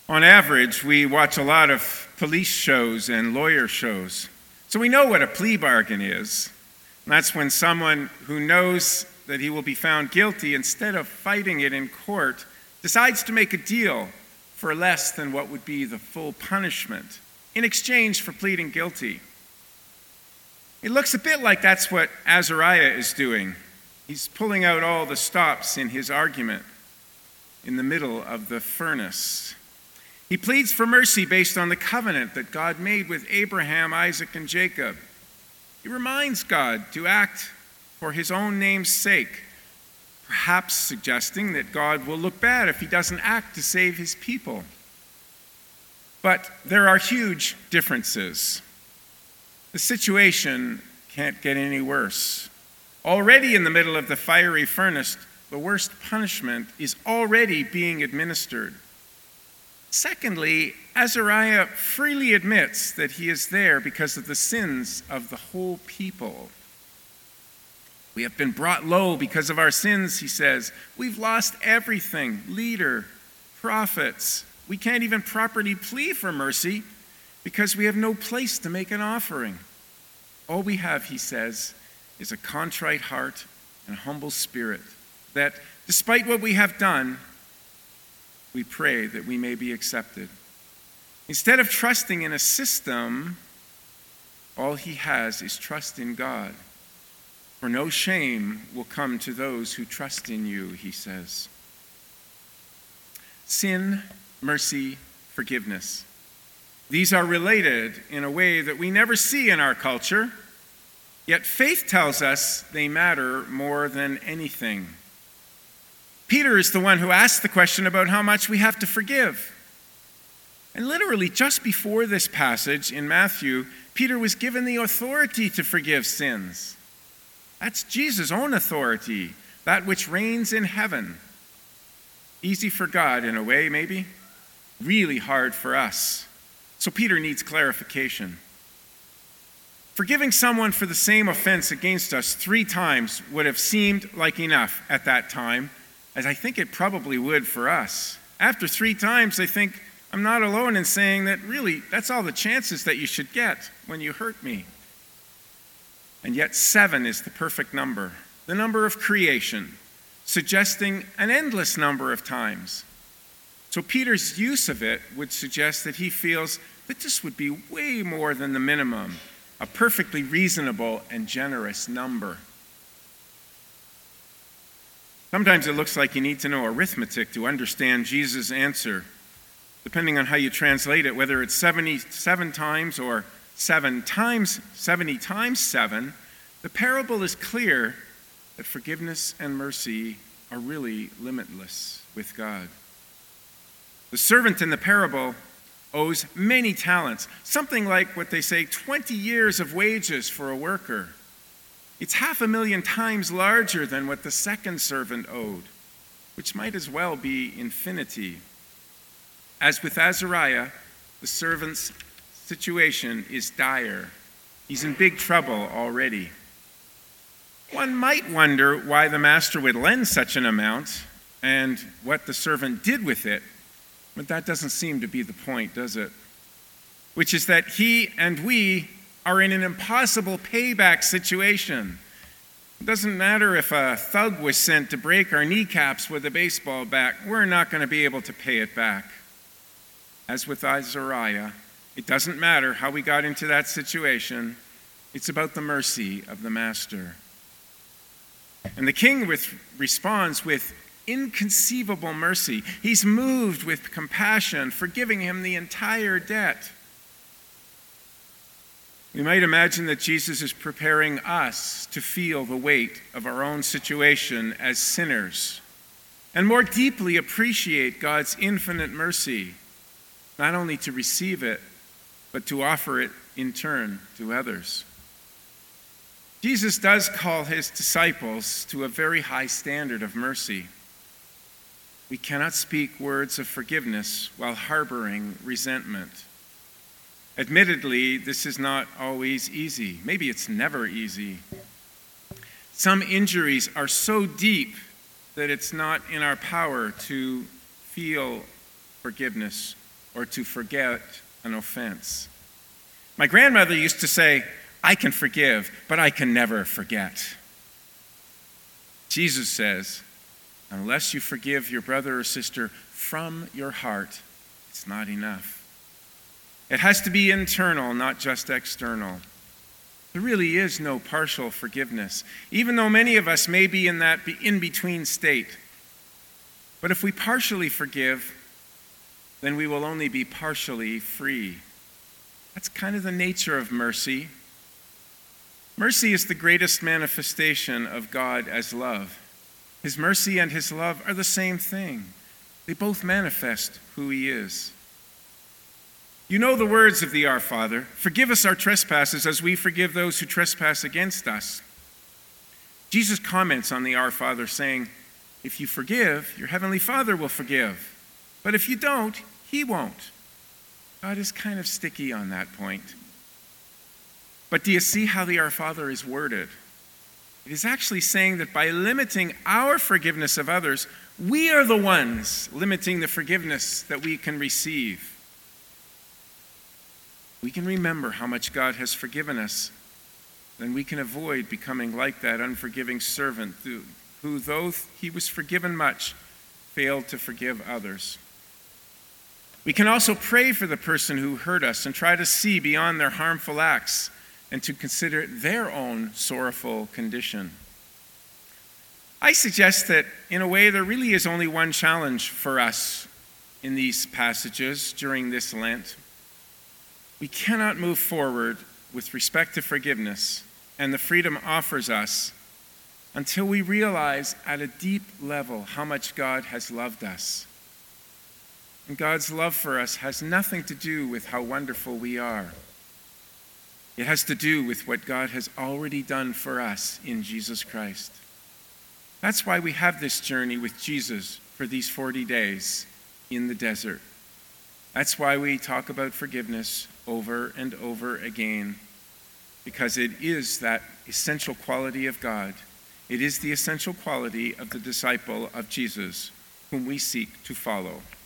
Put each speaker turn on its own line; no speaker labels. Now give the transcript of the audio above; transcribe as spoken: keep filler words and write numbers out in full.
On average, we watch a lot of police shows and lawyer shows, so we know what a plea bargain is. And that's when someone who knows that he will be found guilty, instead of fighting it in court, decides to make a deal for less than what would be the full punishment in exchange for pleading guilty. It looks a bit like that's what Azariah is doing. He's pulling out all the stops in his argument in the middle of the furnace. He pleads for mercy based on the covenant that God made with Abraham, Isaac, and Jacob. He reminds God to act for his own name's sake, perhaps suggesting that God will look bad if he doesn't act to save his people. But there are huge differences. The situation can't get any worse. Already in the middle of the fiery furnace, the worst punishment is already being administered. Secondly, Azariah freely admits that he is there because of the sins of the whole people. We have been brought low because of our sins, he says. We've lost everything, leader, prophets. We can't even properly plead for mercy because we have no place to make an offering. All we have, he says, is a contrite heart and a humble spirit, that despite what we have done, we pray that we may be accepted. Instead of trusting in a system, all he has is trust in God. For no shame will come to those who trust in you, he says. Sin, mercy, forgiveness. These are related in a way that we never see in our culture, yet faith tells us they matter more than anything. Peter is the one who asked the question about how much we have to forgive. And literally, just before this passage in Matthew, Peter was given the authority to forgive sins. That's Jesus' own authority, that which reigns in heaven. Easy for God in a way, maybe. Really hard for us. So Peter needs clarification. Forgiving someone for the same offense against us three times would have seemed like enough at that time, as I think it probably would for us. After three times, I think I'm not alone in saying that really, that's all the chances that you should get when you hurt me. And yet seven is the perfect number, the number of creation, suggesting an endless number of times. So Peter's use of it would suggest that he feels that this would be way more than the minimum, a perfectly reasonable and generous number. Sometimes it looks like you need to know arithmetic to understand Jesus' answer. Depending on how you translate it, whether it's seventy-seven times or seven times, seventy times seven, the parable is clear that forgiveness and mercy are really limitless with God. The servant in the parable owes many talents, something like what they say, twenty years of wages for a worker. It's half a million times larger than what the second servant owed, which might as well be infinity. As with Azariah, the servant's situation is dire. He's in big trouble already. One might wonder why the master would lend such an amount and what the servant did with it, but that doesn't seem to be the point, does it? Which is that he and we are in an impossible payback situation. It doesn't matter if a thug was sent to break our kneecaps with a baseball bat, we're not going to be able to pay it back. As with Azariah, it doesn't matter how we got into that situation. It's about the mercy of the master. And the king with, responds with inconceivable mercy. He's moved with compassion, forgiving him the entire debt. We might imagine that Jesus is preparing us to feel the weight of our own situation as sinners and more deeply appreciate God's infinite mercy, not only to receive it, but to offer it in turn to others. Jesus does call his disciples to a very high standard of mercy. We cannot speak words of forgiveness while harboring resentment. Admittedly, this is not always easy. Maybe it's never easy. Some injuries are so deep that it's not in our power to feel forgiveness or to forget an offense. My grandmother used to say, I can forgive, but I can never forget. Jesus says, unless you forgive your brother or sister from your heart, it's not enough. It has to be internal, not just external. There really is no partial forgiveness, even though many of us may be in that in-between state. But if we partially forgive, then we will only be partially free. That's kind of the nature of mercy. Mercy is the greatest manifestation of God as love. His mercy and his love are the same thing. They both manifest who he is. You know the words of the Our Father. Forgive us our trespasses as we forgive those who trespass against us. Jesus comments on the Our Father saying, if you forgive, your heavenly Father will forgive. But if you don't, he won't. God is kind of sticky on that point. But do you see how the Our Father is worded? It is actually saying that by limiting our forgiveness of others, we are the ones limiting the forgiveness that we can receive. We can remember how much God has forgiven us, then we can avoid becoming like that unforgiving servant who, who, though he was forgiven much, failed to forgive others. We can also pray for the person who hurt us and try to see beyond their harmful acts and to consider their own sorrowful condition. I suggest that, in a way, there really is only one challenge for us in these passages during this Lent. We cannot move forward with respect to forgiveness and the freedom offers us until we realize at a deep level how much God has loved us. And God's love for us has nothing to do with how wonderful we are. It has to do with what God has already done for us in Jesus Christ. That's why we have this journey with Jesus for these forty days in the desert. That's why we talk about forgiveness over and over again, because it is that essential quality of God. It is the essential quality of the disciple of Jesus, whom we seek to follow.